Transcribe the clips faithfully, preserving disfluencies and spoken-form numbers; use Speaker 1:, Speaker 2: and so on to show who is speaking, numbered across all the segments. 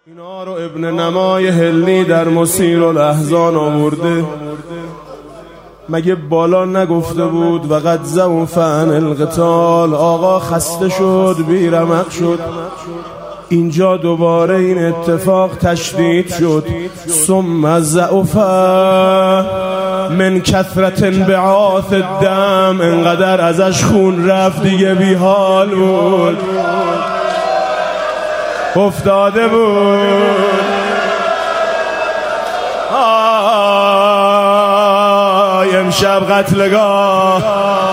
Speaker 1: اینا رو ابن نمای هلی در مسیر الاحزان آورده. مگه بالا نگفته بود و قد ضعف عن القتال؟ آقا خسته شد، بیرمق شد. اینجا دوباره این اتفاق تشدید شد. ثم ضعف من کثرت انبعاث الدم، انقدر ازش خون رفت دیگه بیحال بود، افتاده بود. آی امشب قتلگاه.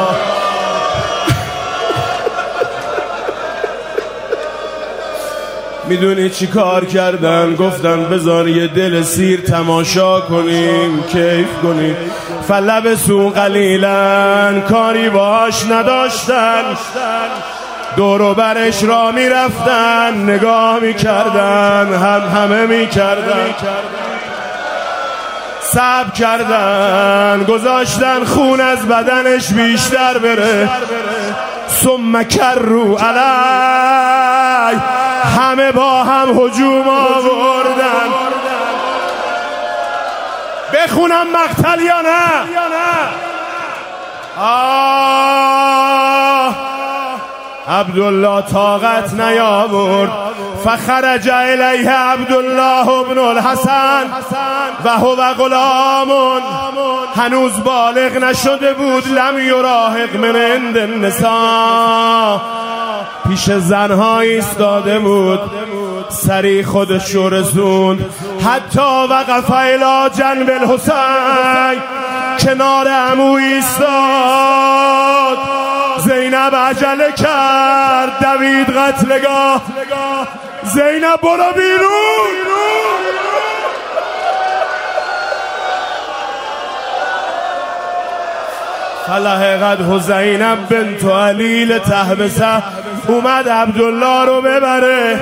Speaker 1: میدونی چی کار کردن؟ گفتن بذار یه دل سیر تماشا کنیم، کیف کنیم. فلبسوا قلیلا، کاری باش نداشتن، دور و برش را می رفتن، نگاه می کردن، هم همه می کردن، صبر کردن، گذاشتن خون از بدنش بیشتر بره. ثم کروا علی، همه با هم هجوم آوردن. بخونم مقتل یا نه؟ آه عبدالله طاقت نیاورد. فخرج الیه عبدالله ابن الحسن و هو غلام، هنوز بالغ نشده بود. لم یراهق من عند النساء، پیش زنها ایستاده بود. سری خودش رو رسوند. حتی وقف الی جنب الحسین، کنار عمو ایستاد. زینب عجله کرد، دوید قتلگاه. زینب برو بیرون. فلحقت حسینب بنت علی لتحبسه، اومد عبدالله رو ببره.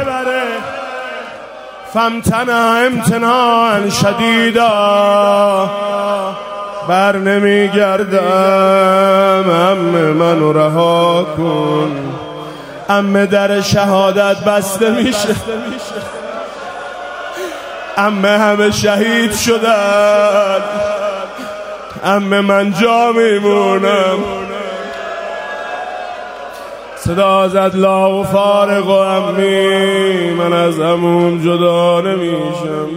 Speaker 1: فامتنع امتناعا شدیدا، بر نمیگردم، عمه منو رها کن. عمه در شهادت بسته میشه، عمه همه شهید شدن، عمه من جا میمونم. صدا زد لا و فارق و عمی، من از عموم جدا نمیشم.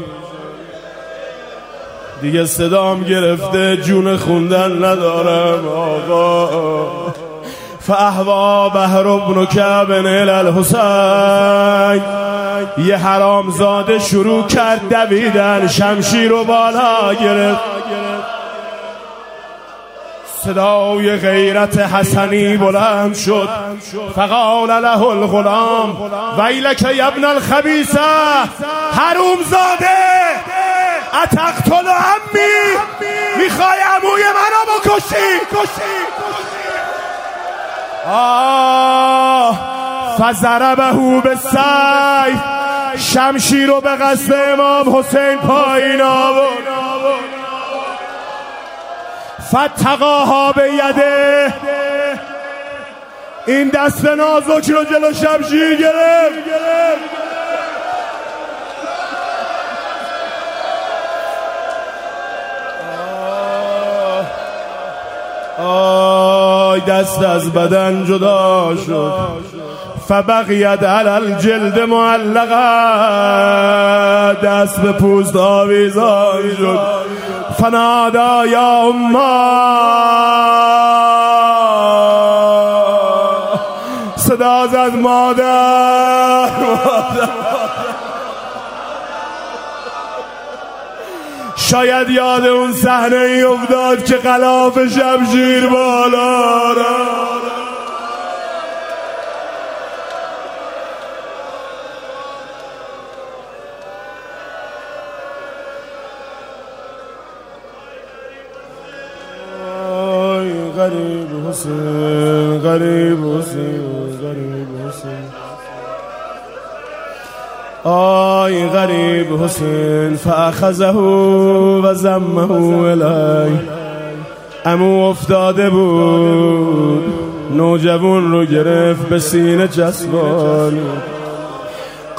Speaker 1: دیگه صدام گرفته، جون خوندن ندارم آقا. فاحوا بحر ابن کعب الی الحسین، یه حرام زاده شروع کرد دویدن، شمشیر رو بالا گرفت. صدای غیرت حسنی بلند شد. فقال له الغلام ویلک یا ابن الخبیثه، حروم زاده اتقتل عمی، میخوای عموی منو بکشی؟ آه فضربه بالسیف، شمشیر رو به قصد امام حسین پایین آورد. فتقاها به یده، این دست نازک رو جلو شمشیر گرفت. آی دست از بدن جدا شد. فبقیت علی الجلد معلقه، دست به پوست آویزان شد. فنادا یا اما، صدا زد مادر. شاید یاد اون صحنه ای افتاد که غلاف شمشیر بالا را. غریب حسین، غریب حسین، غریب حسین، آی غریب حسین. فاخذه و ضمه الی، عمو افتاده بود، نوجوان رو گرفت به سینه چسبان.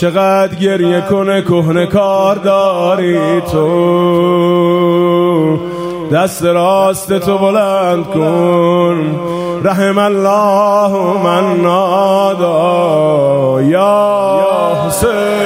Speaker 1: چقدر گریه کنه کهنه کار داری تو، دست راست تو بلند کن. رحم الله من نادا یا حسین.